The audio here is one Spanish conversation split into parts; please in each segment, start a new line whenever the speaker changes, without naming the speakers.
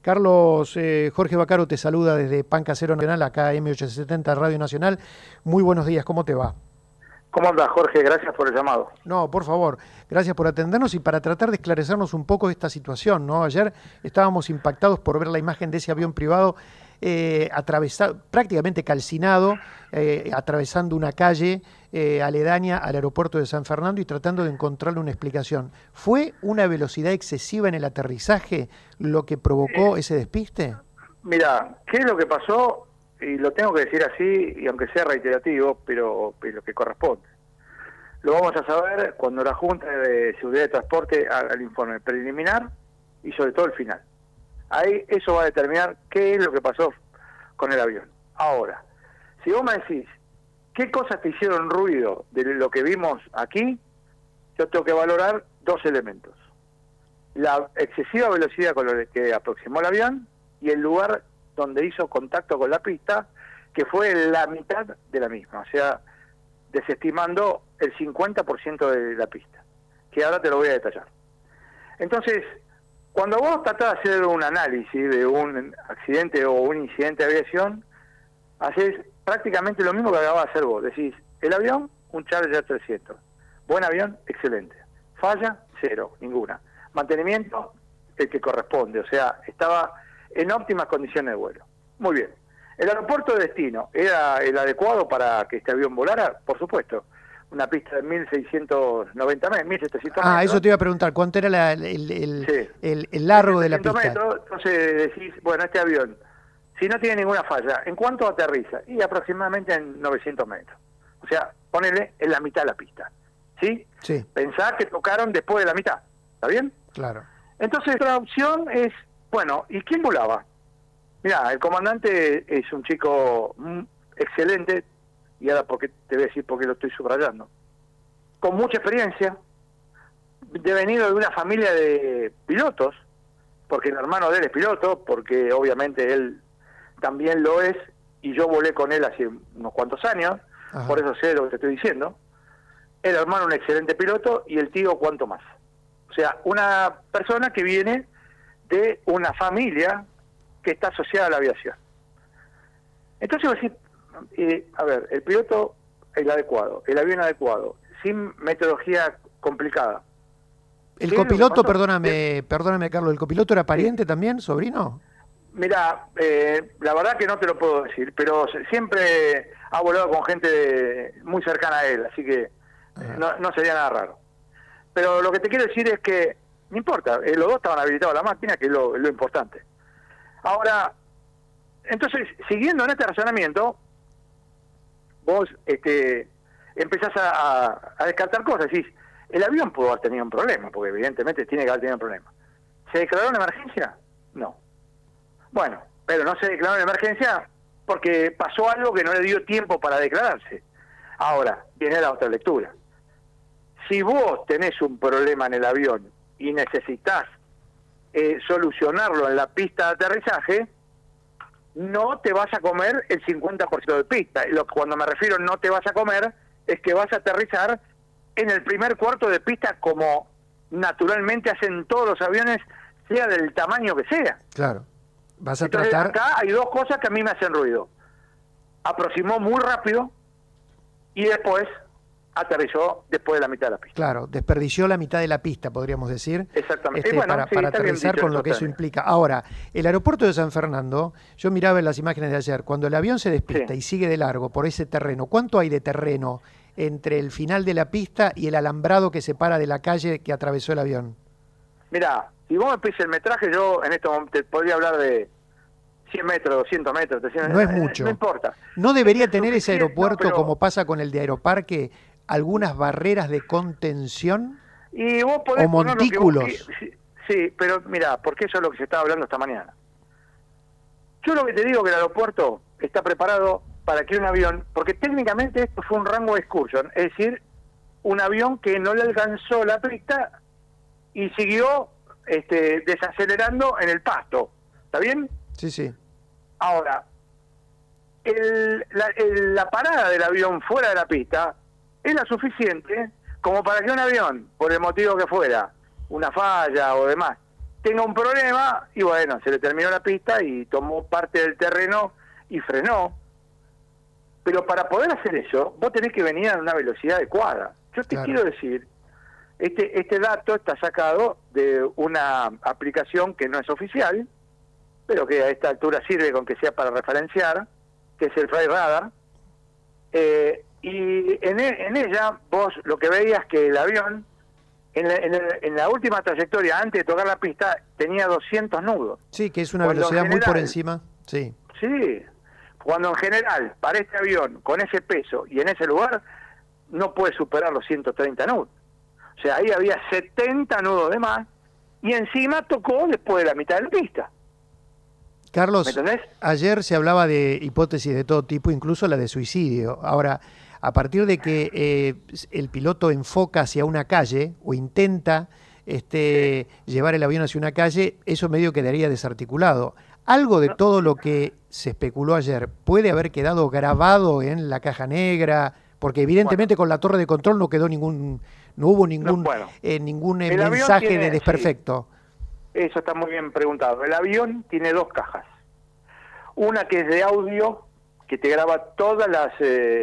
Carlos, Jorge Vaccaro te saluda desde Pan Casero Nacional, acá M870 Radio Nacional. Muy buenos días, ¿cómo te va?
¿Cómo andas, Jorge? Gracias por el llamado.
No, por favor, gracias por atendernos y para tratar de esclarecernos un poco esta situación, ¿no? Ayer estábamos impactados por ver la imagen de ese avión privado atravesado, prácticamente calcinado, atravesando una calle aledaña al aeropuerto de San Fernando y tratando de encontrarle una explicación. ¿Fue una velocidad excesiva en el aterrizaje lo que provocó ese despiste?
Mira, ¿qué es lo que pasó? Y lo tengo que decir así, y aunque sea reiterativo, pero lo que corresponde. Lo vamos a saber cuando la Junta de Seguridad de Transporte haga el informe preliminar y sobre todo el final. Ahí eso va a determinar qué es lo que pasó con el avión. Ahora, si vos me decís, ¿qué cosas te hicieron ruido de lo que vimos aquí? Yo tengo que valorar dos elementos. La excesiva velocidad con la que aproximó el avión y el lugar donde hizo contacto con la pista, que fue la mitad de la misma, o sea, desestimando el 50% de la pista, que ahora te lo voy a detallar. Entonces, cuando vos tratás de hacer un análisis de un accidente o un incidente de aviación, haces prácticamente lo mismo que acabas de hacer vos. Decís, el avión, un Challenger 300. Buen avión, excelente. Falla, cero, ninguna. Mantenimiento, el que corresponde, o sea, estaba en óptimas condiciones de vuelo. Muy bien. ¿El aeropuerto de destino era el adecuado para que este avión volara? Por supuesto. Una pista de 1.690 metros, 1.700 metros.
Eso te iba a preguntar, ¿cuánto era el largo de la pista?
Metros, entonces decís, bueno, este avión, si no tiene ninguna falla, ¿en cuánto aterriza? Y aproximadamente en 900 metros. O sea, ponele en la mitad de la pista. ¿Sí?
Sí.
Pensá que tocaron después de la mitad. ¿Está bien?
Claro.
Entonces la opción es, bueno, ¿y quién volaba? Mirá, el comandante es un chico excelente, y ahora porque te voy a decir por qué lo estoy subrayando, con mucha experiencia, devenido de una familia de pilotos, porque el hermano de él es piloto, porque obviamente él también lo es, y yo volé con él hace unos cuantos años. Ajá. Por eso sé lo que te estoy diciendo. El hermano un excelente piloto, y el tío cuánto más. O sea, una persona que viene de una familia que está asociada a la aviación. Entonces voy a decir, a ver, el piloto el adecuado, el avión adecuado, sin metodología complicada.
El copiloto, perdóname Carlos, ¿el copiloto era pariente también, sobrino?
Mira, la verdad que no te lo puedo decir, pero siempre ha volado con gente muy cercana a él, así que no sería nada raro. Pero lo que te quiero decir es que no importa, los dos estaban habilitados a la máquina, que es lo importante. Ahora, entonces, siguiendo en este razonamiento, vos empezás a descartar cosas. Decís, el avión pudo haber tenido un problema, porque evidentemente tiene que haber tenido un problema. ¿Se declaró una emergencia? No. Bueno, pero no se declaró una emergencia porque pasó algo que no le dio tiempo para declararse. Ahora, viene la otra lectura. Si vos tenés un problema en el avión y necesitas solucionarlo en la pista de aterrizaje, no te vas a comer el 50% de pista. Cuando me refiero no te vas a comer, es que vas a aterrizar en el primer cuarto de pista, como naturalmente hacen todos los aviones, sea del tamaño que sea.
Claro. Vas a
Entonces,
tratar...
acá hay dos cosas que a mí me hacen ruido. Aproximó muy rápido y después aterrizó después de la mitad de la pista.
Claro, desperdició la mitad de la pista, podríamos decir.
Exactamente.
Bueno, para aterrizar con lo que eso implica. Ahora, el aeropuerto de San Fernando, yo miraba en las imágenes de ayer, cuando el avión se despista y sigue de largo por ese terreno, ¿cuánto hay de terreno entre el final de la pista y el alambrado que separa de la calle que atravesó el avión?
Mirá, si vos me pides el metraje, yo en este momento te podría hablar de 100 metros, 200 metros, 300,
no es mucho.
No importa.
¿No debería tener ese aeropuerto, como pasa con el de Aeroparque, algunas barreras de contención
y vos podés
o montículos?
Sí, pero mira, porque eso es lo que se estaba hablando esta mañana. Yo lo que te digo es que el aeropuerto está preparado para que un avión, porque técnicamente esto fue un rango de excursion, es decir, un avión que no le alcanzó la pista y siguió desacelerando en el pasto. ¿Está bien?
Sí, sí.
Ahora, la parada del avión fuera de la pista es la suficiente como para que un avión, por el motivo que fuera, una falla o demás, tenga un problema y bueno, se le terminó la pista y tomó parte del terreno y frenó. Pero para poder hacer eso, vos tenés que venir a una velocidad adecuada. Yo te quiero decir, este dato está sacado de una aplicación que no es oficial, pero que a esta altura sirve con que sea para referenciar, que es el Flight Radar. Y en ella vos lo que veías que el avión, en la última trayectoria, antes de tocar la pista, tenía 200 nudos.
Sí, que es una velocidad muy por encima. Sí.
Sí, cuando en general, para este avión, con ese peso y en ese lugar, no puede superar los 130 nudos. O sea, ahí había 70 nudos de más, y encima tocó después de la mitad de la pista.
Carlos,
¿Me entendés?
ayer se hablaba de hipótesis de todo tipo, incluso la de suicidio. Ahora, a partir de que el piloto enfoca hacia una calle o intenta llevar el avión hacia una calle, eso medio quedaría desarticulado. ¿Algo de todo lo que se especuló ayer puede haber quedado grabado en la caja negra? Porque evidentemente con la torre de control no hubo ningún mensaje de desperfecto.
Sí. Eso está muy bien preguntado. El avión tiene dos cajas. Una que es de audio, que te graba todas las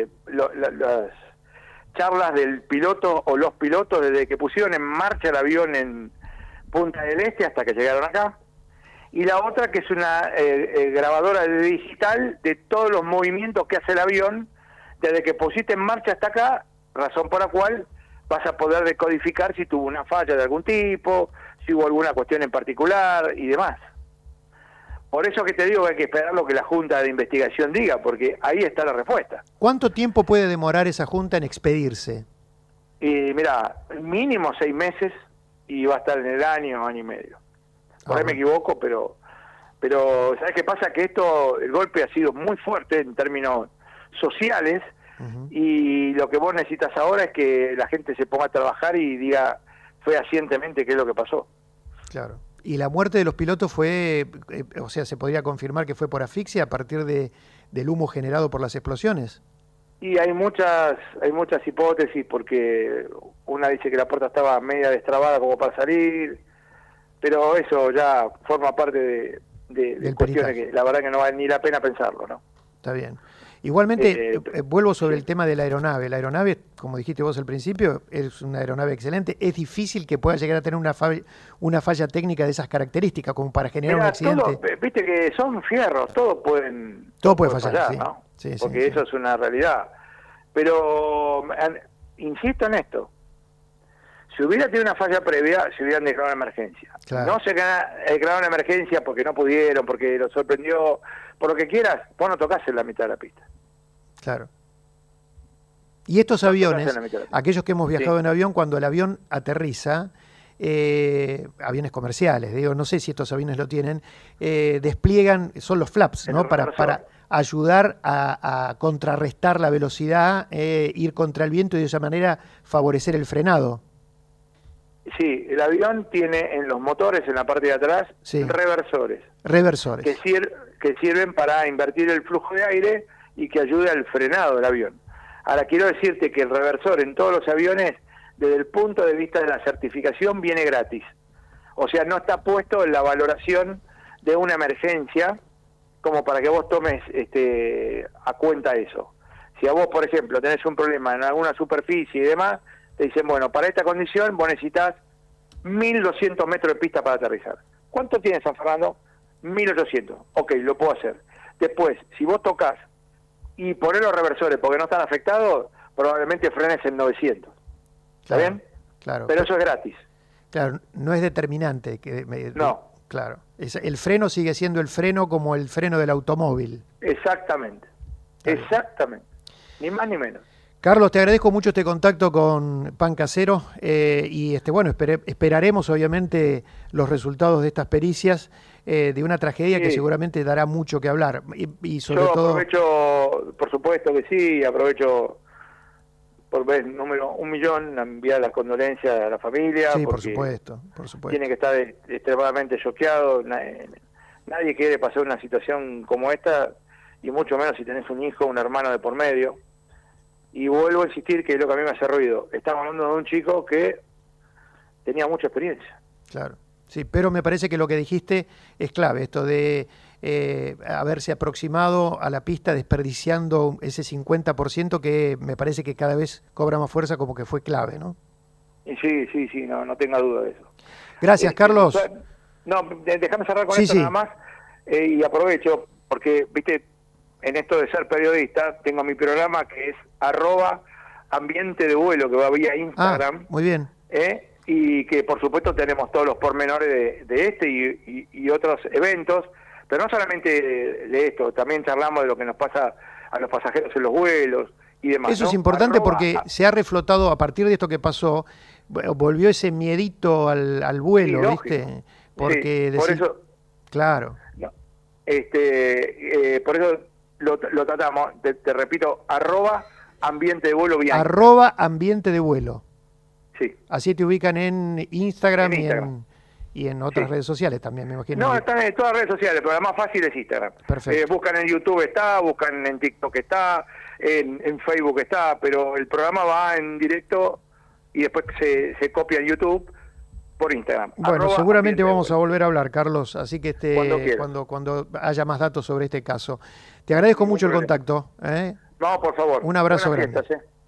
charlas del piloto o los pilotos desde que pusieron en marcha el avión en Punta del Este hasta que llegaron acá. Y la otra que es una grabadora digital de todos los movimientos que hace el avión desde que pusiste en marcha hasta acá, razón por la cual vas a poder decodificar si tuvo una falla de algún tipo, si hubo alguna cuestión en particular y demás. Por eso que te digo que hay que esperar lo que la Junta de Investigación diga, porque ahí está la respuesta.
¿Cuánto tiempo puede demorar esa Junta en expedirse?
Y mira, mínimo 6 meses y va a estar en el año y medio. Por ahí me equivoco, pero ¿sabes qué pasa? Que el golpe ha sido muy fuerte en términos sociales, y lo que vos necesitas ahora es que la gente se ponga a trabajar y diga fehacientemente qué es lo que pasó.
Claro. ¿Y la muerte de los pilotos fue, o sea, se podría confirmar que fue por asfixia a partir del humo generado por las explosiones?
Y hay muchas hipótesis, porque una dice que la puerta estaba media destrabada como para salir, pero eso ya forma parte de cuestiones que la verdad que no vale ni la pena pensarlo, ¿no?
Está bien. Igualmente, vuelvo sobre el tema de la aeronave. La aeronave, como dijiste vos al principio, es una aeronave excelente. Es difícil que pueda llegar a tener una falla técnica de esas características como para generar un accidente.
Viste que son fierros, todo puede fallar,
sí.
¿no?
Sí,
porque eso es una realidad. Pero insisto en esto. Si hubiera tenido una falla previa, se hubieran declarado una emergencia. Claro. No se declararon una emergencia porque no pudieron, porque lo sorprendió, por lo que quieras, vos no tocás en la mitad de la pista.
Claro. Y estos aviones, aquellos que hemos viajado en avión, cuando el avión aterriza, aviones comerciales, digo, no sé si estos aviones lo tienen, despliegan, son los flaps, ¿no? Para ayudar a contrarrestar la velocidad, ir contra el viento y de esa manera favorecer el frenado.
Sí, el avión tiene en los motores, en la parte de atrás, reversores. Que sirven para invertir el flujo de aire y que ayude al frenado del avión. Ahora, quiero decirte que el reversor en todos los aviones, desde el punto de vista de la certificación, viene gratis. O sea, no está puesto en la valoración de una emergencia como para que vos tomes a cuenta eso. Si a vos, por ejemplo, tenés un problema en alguna superficie y demás, te dicen, bueno, para esta condición vos necesitas 1.200 metros de pista para aterrizar. ¿Cuánto tiene San Fernando? 1.800. Ok, lo puedo hacer. Después, si vos tocas y ponés los reversores porque no están afectados, probablemente frenes en 900. ¿Está bien?
Claro.
Pero eso es gratis.
Claro, no es determinante.
No.
Claro. El freno sigue siendo el freno como el freno del automóvil.
Exactamente. Exactamente. Ni más ni menos.
Carlos, te agradezco mucho este contacto con Pan Casero y bueno, esperaremos obviamente los resultados de estas pericias de una tragedia que seguramente dará mucho que hablar y sobre todo...
Aprovecho, por supuesto que sí, aprovecho por vez número 1.000.000 a enviar las condolencias a la familia.
Sí, por supuesto.
Tiene que estar extremadamente choqueado. Nadie quiere pasar una situación como esta, y mucho menos si tenés un hijo, un hermano de por medio. Y vuelvo a insistir que es lo que a mí me hace ruido. Estamos hablando de un chico que tenía mucha experiencia.
Claro. Sí, pero me parece que lo que dijiste es clave, esto de haberse aproximado a la pista desperdiciando ese 50% que me parece que cada vez cobra más fuerza, como que fue clave, ¿no?
Sí, no tenga duda de eso.
Gracias, Carlos.
No, déjame cerrar con
Sí,
esto
sí.
nada más, y aprovecho, porque, viste, en esto de ser periodista, tengo mi programa que es @ambiente de vuelo, que va vía Instagram.
Muy bien.
Y que por supuesto tenemos todos los pormenores de este y otros eventos, pero no solamente de esto, también charlamos de lo que nos pasa a los pasajeros en los vuelos y demás.
Eso
¿no?
es importante porque se ha reflotado a partir de esto que pasó, volvió ese miedito al vuelo,
sí,
¿viste? Porque
sí, por eso,
claro.
No, por eso lo tratamos, te repito, @ambiente de vuelo vía
@ambiente de vuelo.
Sí.
Así te ubican en Instagram,
Instagram.
y en otras redes sociales también, me imagino.
No, están en todas las redes sociales, pero la más fácil es Instagram.
Perfecto.
Buscan en YouTube está, buscan en TikTok está, en Facebook está, pero el programa va en directo y después se copia en YouTube por Instagram.
Bueno, seguramente vamos a volver a hablar, Carlos, así que cuando haya más datos sobre este caso. Te agradezco mucho el contacto.
No, por favor.
Un abrazo
Buenas
grande.
fiestas,